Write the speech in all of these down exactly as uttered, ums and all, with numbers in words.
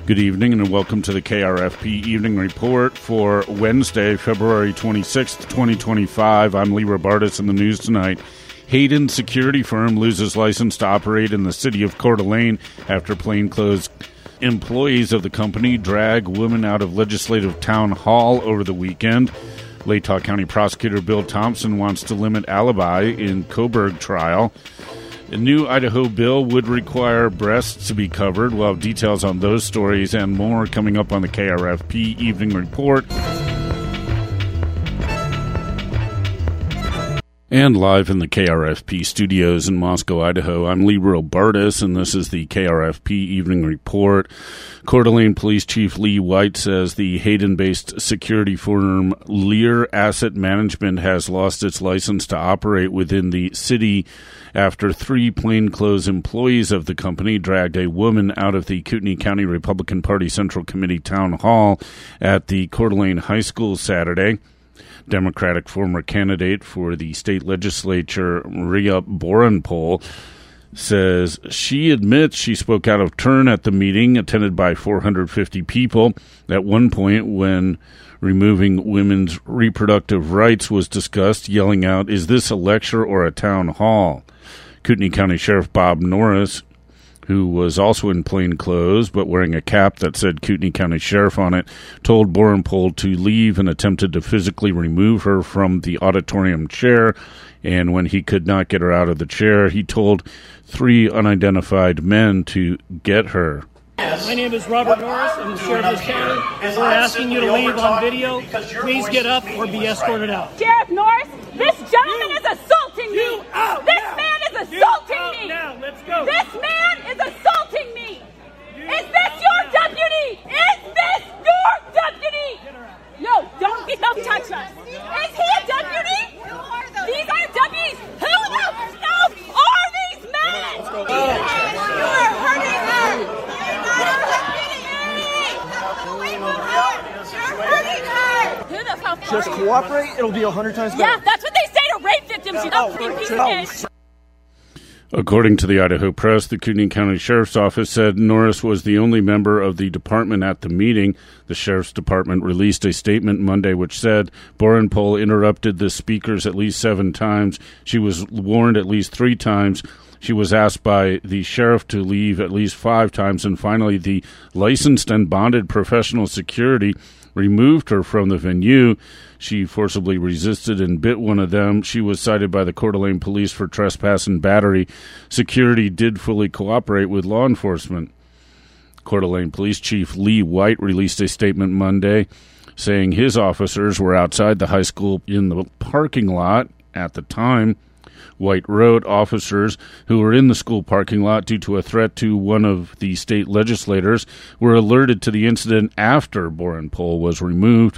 Good evening and welcome to the K R F P Evening Report for Wednesday, February twenty-sixth, twenty twenty-five. I'm Lee Robartis in the news tonight. Hayden Security Firm loses license to operate in the city of Coeur d'Alene after plainclothes employees of the company drag women out of Legislative Town Hall over the weekend. Latah County Prosecutor Bill Thompson wants to limit alibi in Coburg trial. A new Idaho bill would require breasts to be covered. We'll have details on those stories and more coming up on the K R F P Evening Report. And live in the K R F P studios in Moscow, Idaho, I'm Lee Robartis, and this is the K R F P Evening Report. Coeur d'Alene Police Chief Lee White says the Hayden-based security firm Lear Asset Management has lost its license to operate within the city after three plainclothes employees of the company dragged a woman out of the Kootenai County Republican Party Central Committee Town Hall at the Coeur d'Alene High School Saturday. Democratic former candidate for the state legislature, Maria Borenpol, says she admits she spoke out of turn at the meeting attended by four hundred fifty people. At one point, when removing women's reproductive rights was discussed, yelling out, "Is this a lecture or a town hall?" Kootenai County Sheriff Bob Norris, who was also in plain clothes but wearing a cap that said Kootenai County Sheriff on it, told Borenpol to leave and attempted to physically remove her from the auditorium chair. And when he could not get her out of the chair, he told three unidentified men to get her. My name is Robert Norris. I'm the Sheriff of this county. We're asking you to leave on video. Please get up or be escorted out. Sheriff Norris, this gentleman is assaulting me. You out this now. man is You assaulting out me. now. Let's go. This man is assaulting me. Is this your deputy? Is this your deputy? No, don't don't touch us. Is he a deputy? Who are those? These are deputies. Who the f are these men? You are hurting her. Who the fuck? Just cooperate, it'll be a hundred times better. Yeah, that's what they say to rape victims, you know, piece of shit. According to the Idaho Press, the Kootenai County Sheriff's Office said Norris was the only member of the department at the meeting. The Sheriff's Department released a statement Monday which said Borenpol interrupted the speakers at least seven times. She was warned at least three times. She was asked by the sheriff to leave at least five times. And finally, the licensed and bonded professional security removed her from the venue. She forcibly resisted and bit one of them. She was cited by the Coeur d'Alene police for trespass and battery. Security did fully cooperate with law enforcement. Coeur d'Alene Police Chief Lee White released a statement Monday saying his officers were outside the high school in the parking lot at the time. White wrote officers who were in the school parking lot due to a threat to one of the state legislators were alerted to the incident after Borenpol was removed.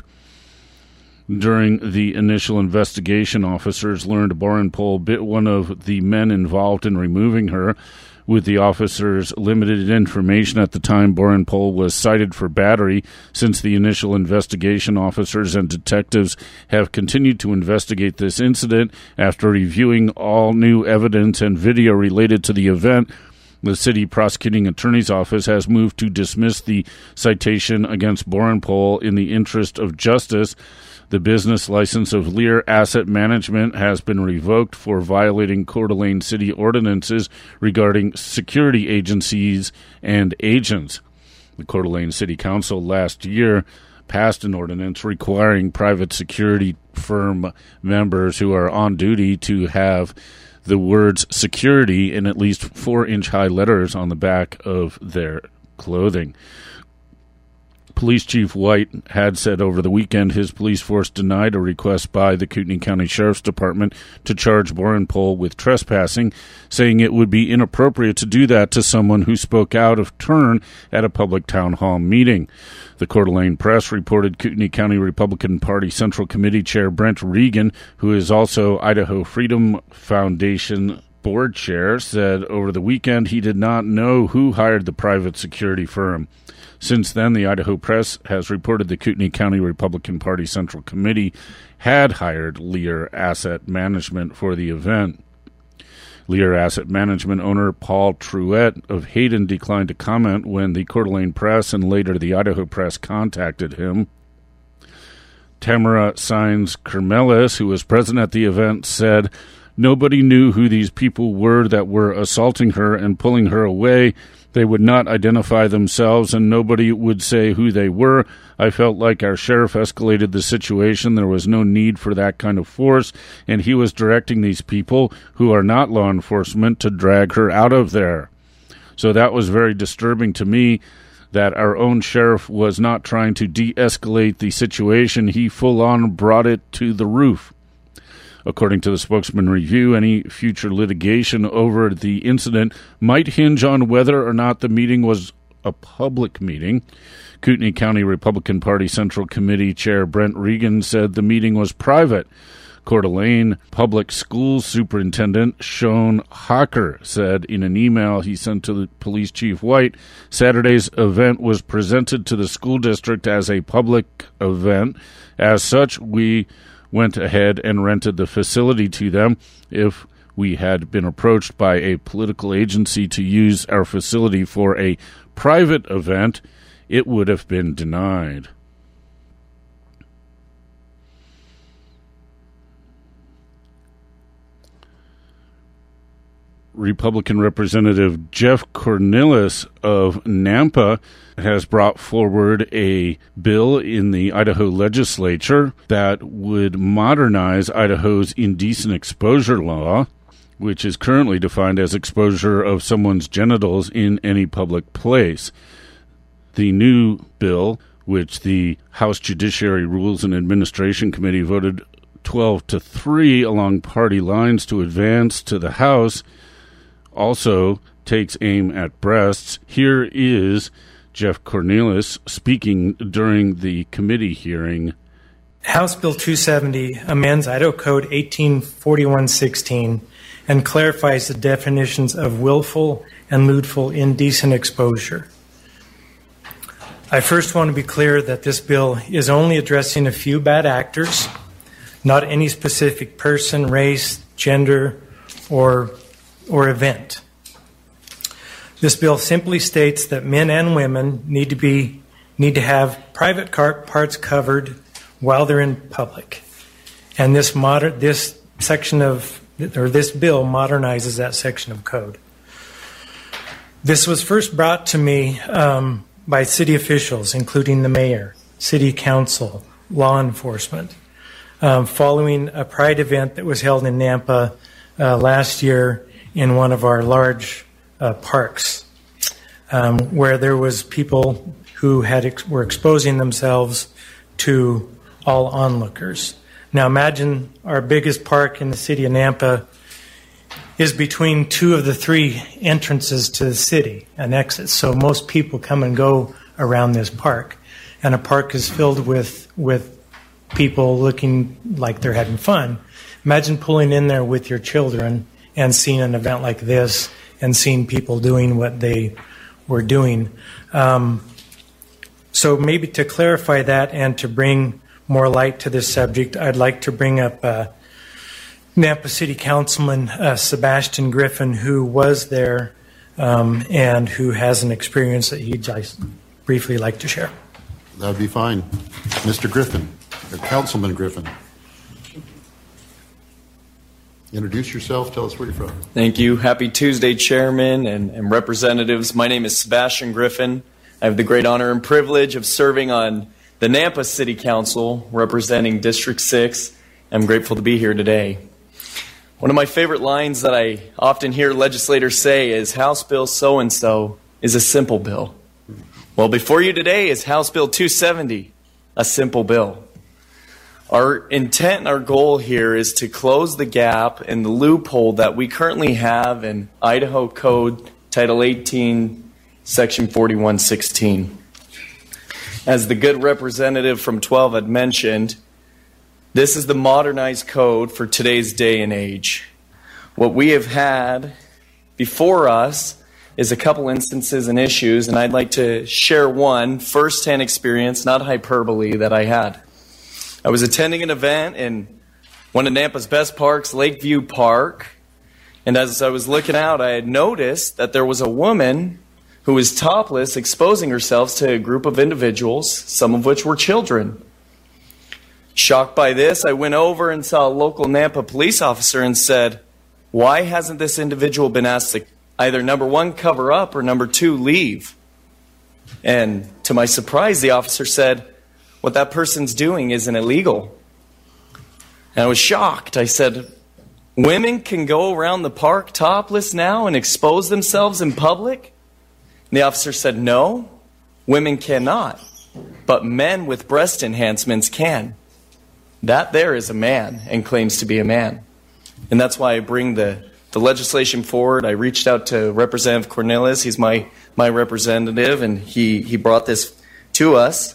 During the initial investigation, officers learned Borenpol bit one of the men involved in removing her. With the officers' limited information at the time, Borenpol was cited for battery. Since the initial investigation, officers and detectives have continued to investigate this incident. After reviewing all new evidence and video related to the event, the city prosecuting attorney's office has moved to dismiss the citation against Borenpol in the interest of justice. The business license of Lear Asset Management has been revoked for violating Coeur d'Alene city ordinances regarding security agencies and agents. The Coeur d'Alene City Council last year passed an ordinance requiring private security firm members who are on duty to have the words security in at least four-inch high letters on the back of their clothing. Police Chief White had said over the weekend his police force denied a request by the Kootenai County Sheriff's Department to charge Borenpol with trespassing, saying it would be inappropriate to do that to someone who spoke out of turn at a public town hall meeting. The Coeur d'Alene Press reported Kootenai County Republican Party Central Committee Chair Brent Regan, who is also Idaho Freedom Foundation board chair, said over the weekend he did not know who hired the private security firm. Since then, the Idaho Press has reported the Kootenai County Republican Party Central Committee had hired Lear Asset Management for the event. Lear Asset Management owner Paul Truett of Hayden declined to comment when the Coeur d'Alene Press and later the Idaho Press contacted him. Tamara Saenz Kermelis, who was present at the event, said, "Nobody knew who these people were that were assaulting her and pulling her away. They would not identify themselves, and nobody would say who they were. I felt like our sheriff escalated the situation. There was no need for that kind of force, and he was directing these people, who are not law enforcement, to drag her out of there." So that was very disturbing to me, that our own sheriff was not trying to de-escalate the situation. He full-on brought it to the roof. According to the Spokesman Review, any future litigation over the incident might hinge on whether or not the meeting was a public meeting. Kootenai County Republican Party Central Committee Chair Brent Regan said the meeting was private. Coeur d'Alene Public Schools Superintendent Sean Hocker said in an email he sent to the Police Chief White, Saturday's event was presented to the school district as a public event. As such, we went ahead and rented the facility to them. If we had been approached by a political agency to use our facility for a private event, it would have been denied. Republican Representative Jeff Cornelius of Nampa has brought forward a bill in the Idaho legislature that would modernize Idaho's indecent exposure law, which is currently defined as exposure of someone's genitals in any public place. The new bill, which the House Judiciary Rules and Administration Committee voted twelve to three along party lines to advance to the House, also takes aim at breasts. Here is Jeff Cornelius speaking during the committee hearing. House Bill two seventy amends Idaho Code eighteen forty-one sixteen and clarifies the definitions of willful and lewdful indecent exposure. I first want to be clear that this bill is only addressing a few bad actors, not any specific person, race, gender, or or event. This bill simply states that men and women need to be need to have private car parts covered while they're in public, and this moder this section of or this bill modernizes that section of code. This was first brought to me um, by city officials, including the mayor, city council, law enforcement, um, following a pride event that was held in Nampa uh, last year in one of our large uh, parks, um, where there was people who had ex were exposing themselves to all onlookers. Now imagine our biggest park in the city of Nampa is between two of the three entrances to the city and exits. So most people come and go around this park, and a park is filled with with people looking like they're having fun. Imagine pulling in there with your children and seeing an event like this and seeing people doing what they were doing. Um, so maybe to clarify that and to bring more light to this subject, I'd like to bring up uh, Nampa City Councilman uh, Sebastian Griffin, who was there um, and who has an experience that he'd just briefly like to share. That would be fine. Mister Griffin, or Councilman Griffin. Introduce yourself. Tell us where you're from. Thank you. Happy Tuesday, Chairman and, and representatives. My name is Sebastian Griffin. I have the great honor and privilege of serving on the Nampa City Council, representing District six. I'm grateful to be here today. One of my favorite lines that I often hear legislators say is, House Bill so-and-so is a simple bill. Well, before you today is House Bill two seventy, a simple bill. Our intent and our goal here is to close the gap in the loophole that we currently have in Idaho Code Title eighteen, Section forty-one sixteen. As the good representative from twelve had mentioned, this is the modernized code for today's day and age. What we have had before us is a couple instances and issues, and I'd like to share one first-hand experience, not hyperbole, that I had. I was attending an event in one of Nampa's best parks, Lakeview Park, And as I was looking out, I had noticed that there was a woman who was topless, exposing herself to a group of individuals, some of which were children. Shocked by this, I went over and saw a local Nampa police officer and said, why hasn't this individual been asked to either, number one, cover up, or number two, leave? And to my surprise, the officer said, what that person's doing isn't illegal. And I was shocked. I said, women can go around the park topless now and expose themselves in public? And the officer said, no, women cannot, but men with breast enhancements can. That there is a man and claims to be a man. And that's why I bring the, the legislation forward. I reached out to Representative Cornelius. He's my, my representative, and he, he brought this to us.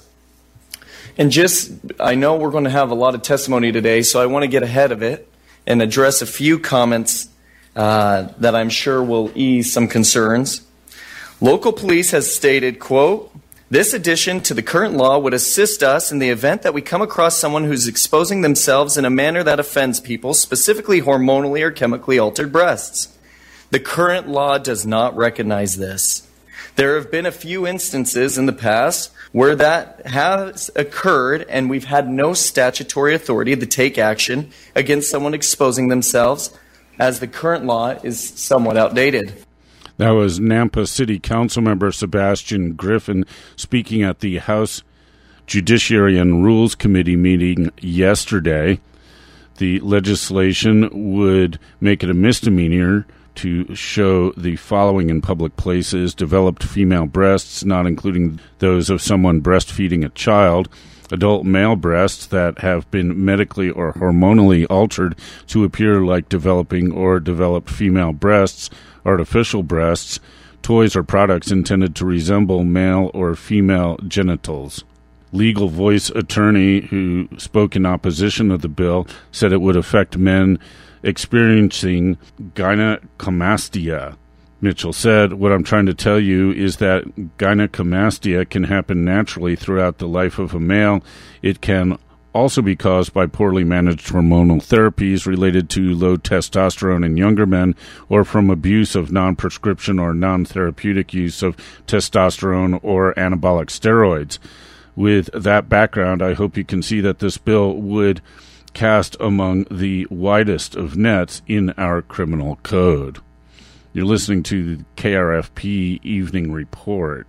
And just, I know we're going to have a lot of testimony today, so I want to get ahead of it and address a few comments uh, that I'm sure will ease some concerns. Local police has stated, quote, this addition to the current law would assist us in the event that we come across someone who's exposing themselves in a manner that offends people, specifically hormonally or chemically altered breasts. The current law does not recognize this. There have been a few instances in the past where that has occurred, and we've had no statutory authority to take action against someone exposing themselves, as the current law is somewhat outdated. That was Nampa City Council member Sebastian Griffin speaking at the House Judiciary and Rules Committee meeting yesterday. The legislation would make it a misdemeanor to show the following in public places: developed female breasts, not including those of someone breastfeeding a child; adult male breasts that have been medically or hormonally altered to appear like developing or developed female breasts; artificial breasts; toys or products intended to resemble male or female genitals. Legal voice attorney who spoke in opposition of the bill said it would affect men experiencing gynecomastia. Mitchell said, what I'm trying to tell you is that gynecomastia can happen naturally throughout the life of a male. It can also be caused by poorly managed hormonal therapies related to low testosterone in younger men, or from abuse of non-prescription or non-therapeutic use of testosterone or anabolic steroids. With that background, I hope you can see that this bill would cast among the widest of nets in our criminal code. You're listening to the K R F P Evening Report.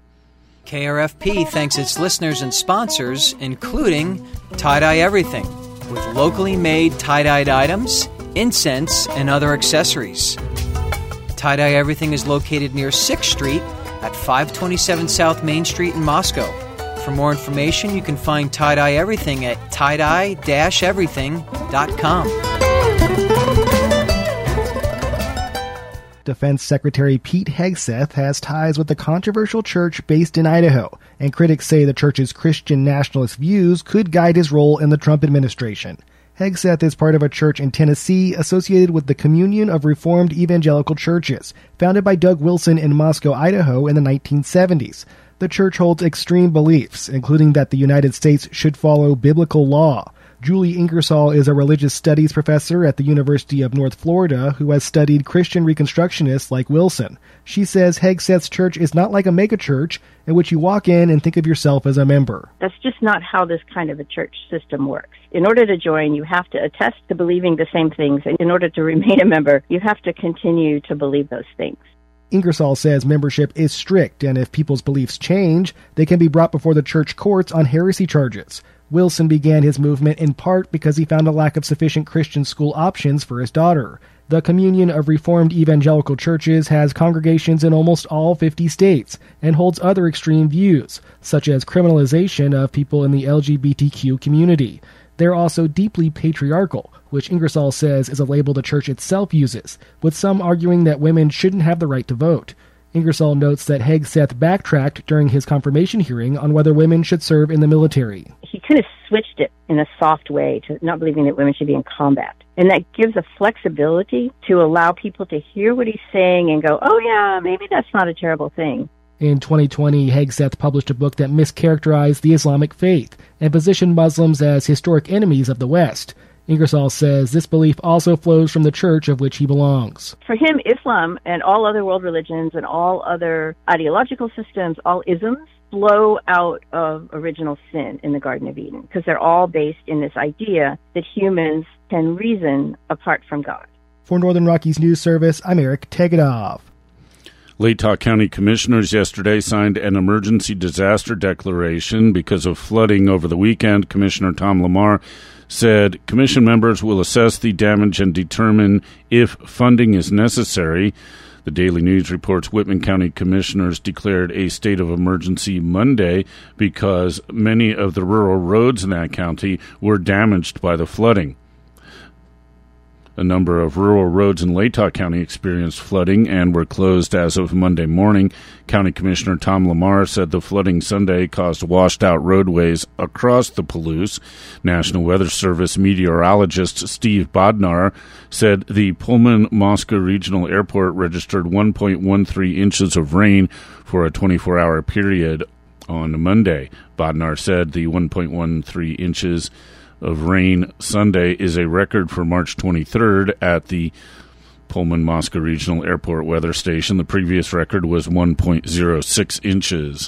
K R F P thanks its listeners and sponsors, including Tie-Dye Everything, with locally made tie-dyed items, incense, and other accessories. Tie-Dye Everything is located near sixth Street at five twenty-seven South Main Street in Moscow. For more information, you can find Tie-Dye Everything at tie dye dash everything dot com. Defense Secretary Pete Hegseth has ties with the controversial church based in Idaho, and critics say the church's Christian nationalist views could guide his role in the Trump administration. Hegseth is part of a church in Tennessee associated with the Communion of Reformed Evangelical Churches, founded by Doug Wilson in Moscow, Idaho in the nineteen seventies. The church holds extreme beliefs, including that the United States should follow biblical law. Julie Ingersoll is a religious studies professor at the University of North Florida who has studied Christian Reconstructionists like Wilson. She says Hegseth's church is not like a megachurch in which you walk in and think of yourself as a member. That's just not how this kind of a church system works. In order to join, you have to attest to believing the same things, and in order to remain a member, you have to continue to believe those things. Ingersoll says membership is strict, and if people's beliefs change, they can be brought before the church courts on heresy charges. Wilson began his movement in part because he found a lack of sufficient Christian school options for his daughter. The Communion of Reformed Evangelical Churches has congregations in almost all fifty states and holds other extreme views, such as criminalization of people in the L G B T Q community. They're also deeply patriarchal, which Ingersoll says is a label the church itself uses, with some arguing that women shouldn't have the right to vote. Ingersoll notes that Hegseth backtracked during his confirmation hearing on whether women should serve in the military. He kind of switched it in a soft way to not believing that women should be in combat. And that gives a flexibility to allow people to hear what he's saying and go, oh yeah, maybe that's not a terrible thing. In twenty twenty, Hegseth published a book that mischaracterized the Islamic faith and positioned Muslims as historic enemies of the West. Ingersoll says this belief also flows from the church of which he belongs. For him, Islam and all other world religions and all other ideological systems, all isms, flow out of original sin in the Garden of Eden, because they're all based in this idea that humans can reason apart from God. For Northern Rockies News Service, I'm Eric Tegetov. Latah County commissioners yesterday signed an emergency disaster declaration because of flooding over the weekend. Commissioner Tom Lamar said commission members will assess the damage and determine if funding is necessary. The Daily News reports Whitman County commissioners declared a state of emergency Monday because many of the rural roads in that county were damaged by the flooding. A number of rural roads in Latah County experienced flooding and were closed as of Monday morning. County Commissioner Tom Lamar said the flooding Sunday caused washed-out roadways across the Palouse. National Weather Service meteorologist Steve Bodnar said the Pullman-Moscow Regional Airport registered one point one three inches of rain for a twenty-four hour period on Monday. Bodnar said the one point one three inches of rain Sunday is a record for March twenty-third at the Pullman-Moscow Regional Airport weather station. The previous record was one point zero six inches.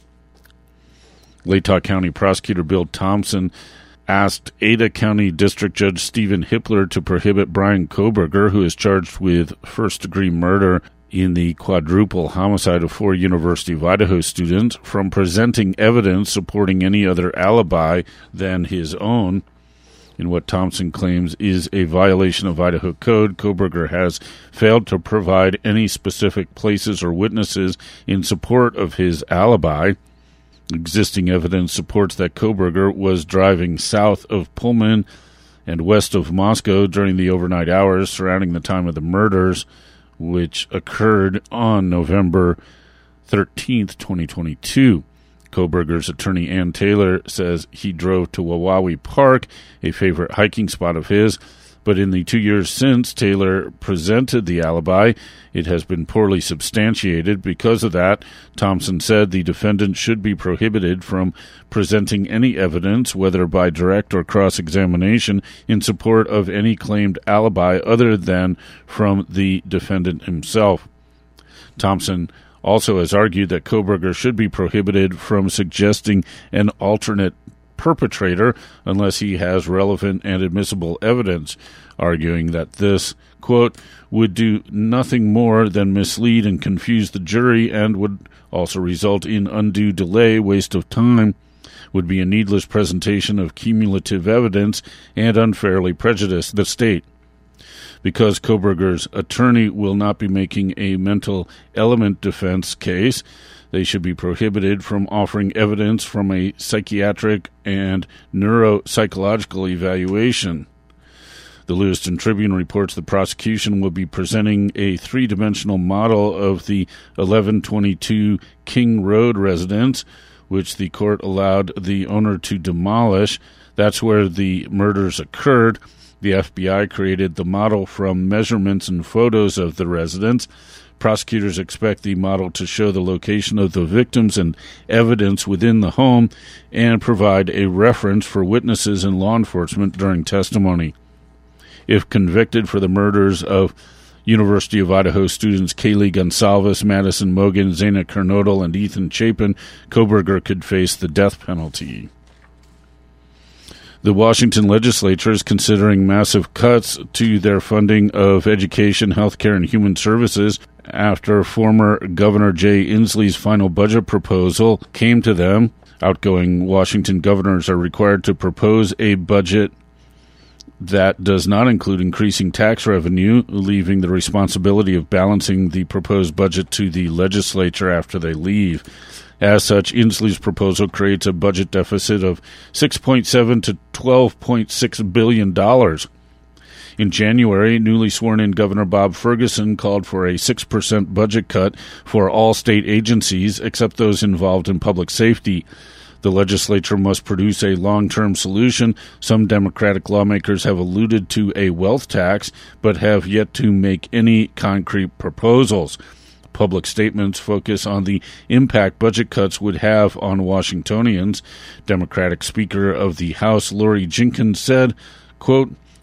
Latah County Prosecutor Bill Thompson asked Ada County District Judge Stephen Hippler to prohibit Brian Kohberger, who is charged with first-degree murder in the quadruple homicide of four University of Idaho students, from presenting evidence supporting any other alibi than his own. In what Thompson claims is a violation of Idaho code, Kohberger has failed to provide any specific places or witnesses in support of his alibi. Existing evidence supports that Kohberger was driving south of Pullman and west of Moscow during the overnight hours surrounding the time of the murders, which occurred on November thirteenth, twenty twenty-two. Kohberger's attorney, Ann Taylor, says he drove to Wawawi Park, a favorite hiking spot of his, but in the two years since Taylor presented the alibi, it has been poorly substantiated. Because of that, Thompson said the defendant should be prohibited from presenting any evidence, whether by direct or cross-examination, in support of any claimed alibi other than from the defendant himself. Thompson also has argued that Kohberger should be prohibited from suggesting an alternate perpetrator unless he has relevant and admissible evidence, arguing that this, quote, would do nothing more than mislead and confuse the jury and would also result in undue delay, waste of time, would be a needless presentation of cumulative evidence, and unfairly prejudice the state. Because Kohberger's attorney will not be making a mental element defense case, they should be prohibited from offering evidence from a psychiatric and neuropsychological evaluation. The Lewiston Tribune reports the prosecution will be presenting a three-dimensional model of the eleven twenty-two King Road residence, which the court allowed the owner to demolish. That's where the murders occurred. The F B I created the model from measurements and photos of the residence. Prosecutors expect the model to show the location of the victims and evidence within the home and provide a reference for witnesses and law enforcement during testimony. If convicted for the murders of University of Idaho students Kaylee Gonsalves, Madison Mogan, Zaina Kernodle, and Ethan Chapin, Kohberger could face the death penalty. The Washington legislature is considering massive cuts to their funding of education, healthcare, and human services after former Governor Jay Inslee's final budget proposal came to them. Outgoing Washington governors are required to propose a budget that does not include increasing tax revenue, leaving the responsibility of balancing the proposed budget to the legislature after they leave. As such, Inslee's proposal creates a budget deficit of six point seven to twelve point six billion dollars. In January, newly sworn-in Governor Bob Ferguson called for a six percent budget cut for all state agencies except those involved in public safety. The legislature must produce a long-term solution. Some Democratic lawmakers have alluded to a wealth tax, but have yet to make any concrete proposals. Public statements focus on the impact budget cuts would have on Washingtonians. Democratic Speaker of the House Lori Jenkins said, quote,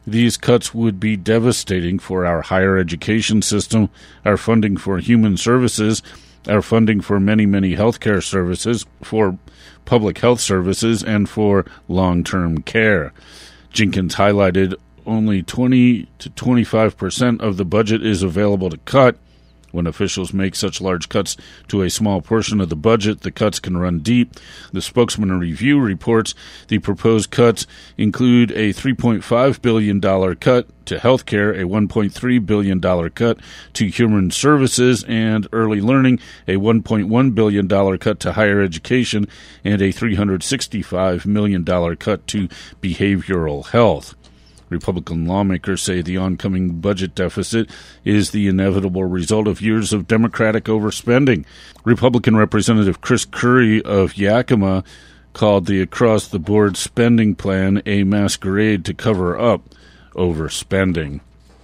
These cuts would be devastating for our higher education system, our funding for human services, our funding for many, many healthcare services, for public health services, and for long-term care. Jenkins highlighted only twenty to twenty-five percent of the budget is available to cut. When officials make such large cuts to a small portion of the budget, the cuts can run deep. The Spokesman Review reports the proposed cuts include a three point five billion dollars cut to health care, a one point three billion dollars cut to human services and early learning, a one point one billion dollars cut to higher education, and a three hundred sixty-five million dollars cut to behavioral health. Republican lawmakers say the oncoming budget deficit is the inevitable result of years of Democratic overspending. Republican Representative Chris Curry of Yakima called the across-the-board spending plan a masquerade to cover up overspending.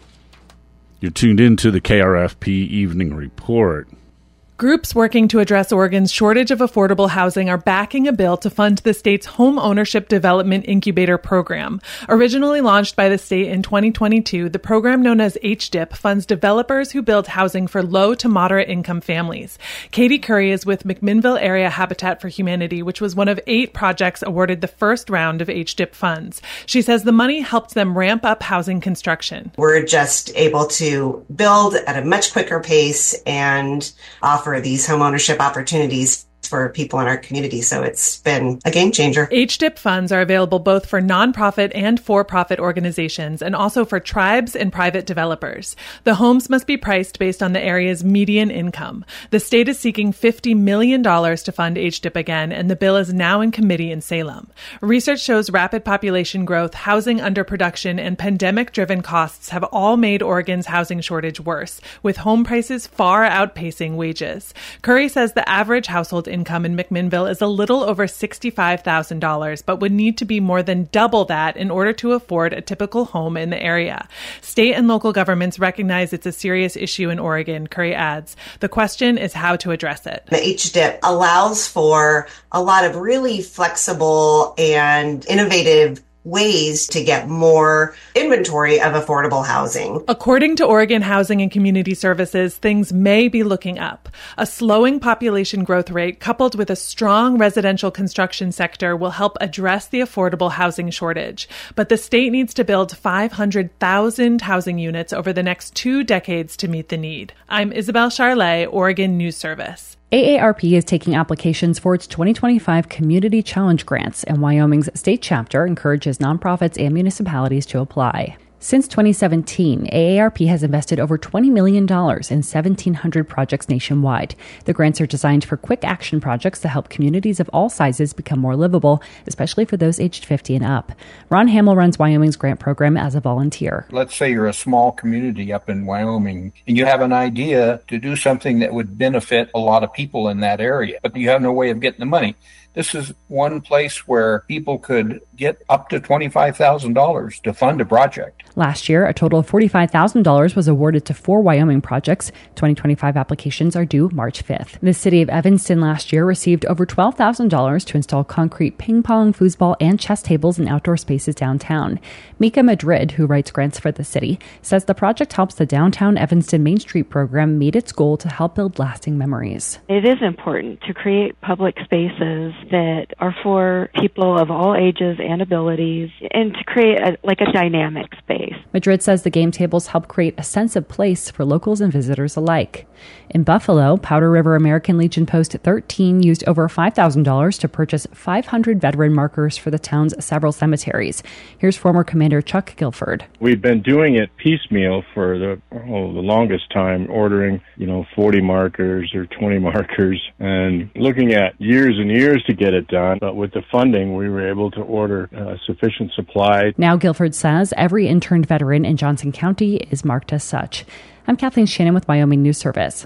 You're tuned in to the K R F P Evening Report. Groups working to address Oregon's shortage of affordable housing are backing a bill to fund the state's Home Ownership Development Incubator Program. Originally launched by the state in twenty twenty-two, the program known as H D I P funds developers who build housing for low to moderate income families. Katie Curry is with McMinnville Area Habitat for Humanity, which was one of eight projects awarded the first round of H D I P funds. She says the money helped them ramp up housing construction. We're just able to build at a much quicker pace and offer these homeownership opportunities for people in our community. So it's been a game changer. H D I P funds are available both for nonprofit and for-profit organizations and also for tribes and private developers. The homes must be priced based on the area's median income. The state is seeking fifty million dollars to fund H D I P again, and the bill is now in committee in Salem. Research shows rapid population growth, housing underproduction, and pandemic-driven costs have all made Oregon's housing shortage worse, with home prices far outpacing wages. Curry says the average household income in McMinnville is a little over sixty-five thousand dollars, but would need to be more than double that in order to afford a typical home in the area. State and local governments recognize it's a serious issue in Oregon, Curry adds. The question is how to address it. The H D I P allows for a lot of really flexible and innovative ways to get more inventory of affordable housing. According to Oregon Housing and Community Services, things may be looking up. A slowing population growth rate coupled with a strong residential construction sector will help address the affordable housing shortage. But the state needs to build five hundred thousand housing units over the next two decades to meet the need. I'm Isabel Charlet, Oregon News Service. A A R P is taking applications for its twenty twenty-five Community Challenge Grants, and Wyoming's state chapter encourages nonprofits and municipalities to apply. Since twenty seventeen, A A R P has invested over twenty million dollars in seventeen hundred projects nationwide. The grants are designed for quick action projects to help communities of all sizes become more livable, especially for those aged fifty and up. Ron Hamill runs Wyoming's grant program as a volunteer. Let's say you're a small community up in Wyoming and you have an idea to do something that would benefit a lot of people in that area, but you have no way of getting the money. This is one place where people could get up to twenty-five thousand dollars to fund a project. Last year, a total of forty-five thousand dollars was awarded to four Wyoming projects. twenty twenty-five applications are due March fifth. The city of Evanston last year received over twelve thousand dollars to install concrete ping pong, foosball, and chess tables in outdoor spaces downtown. Mika Madrid, who writes grants for the city, says the project helps the Downtown Evanston Main Street program meet its goal to help build lasting memories. It is important to create public spaces that are for people of all ages and abilities, and to create a, like a dynamic space. Madrid says the game tables help create a sense of place for locals and visitors alike. In Buffalo, Powder River American Legion Post thirteen used over five thousand dollars to purchase five hundred veteran markers for the town's several cemeteries. Here's former Commander Chuck Guilford. We've been doing it piecemeal for the, oh, the longest time, ordering, you know, forty markers or twenty markers, and looking at years and years to get it done. But with the funding, we were able to order uh, sufficient supply. Now Guilford says every interned veteran in Johnson County is marked as such. I'm Kathleen Shannon with Wyoming News Service.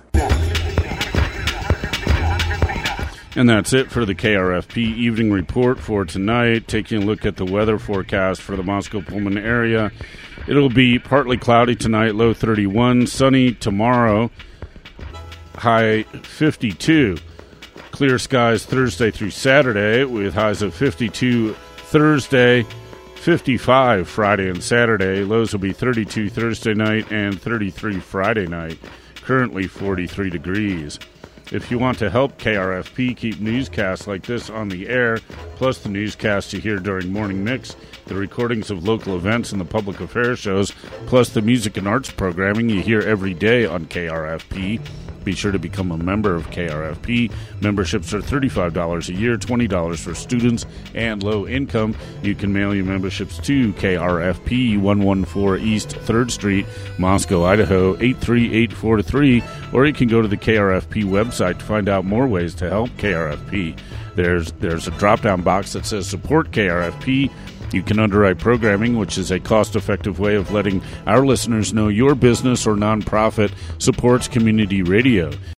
And that's it for the K R F P Evening Report for tonight. Taking a look at the weather forecast for the Moscow-Pullman area. It'll be partly cloudy tonight, low thirty-one. Sunny tomorrow, high fifty-two. Clear skies Thursday through Saturday with highs of fifty-two Thursday, fifty-five Friday and Saturday. Lows will be thirty-two Thursday night and thirty-three Friday night. Currently forty-three degrees. If you want to help K R F P keep newscasts like this on the air, plus the newscasts you hear during Morning Mix, the recordings of local events and the public affairs shows, plus the music and arts programming you hear every day on K R F P, be sure to become a member of K R F P. Memberships are thirty-five dollars a year, twenty dollars for students and low income. You can mail your memberships to K R F P, one fourteen East third Street, Moscow, Idaho, eight three eight four three, or you can go to the K R F P website to find out more ways to help K R F P. There's, there's a drop-down box that says Support K R F P. You can underwrite programming, which is a cost-effective way of letting our listeners know your business or nonprofit supports community radio.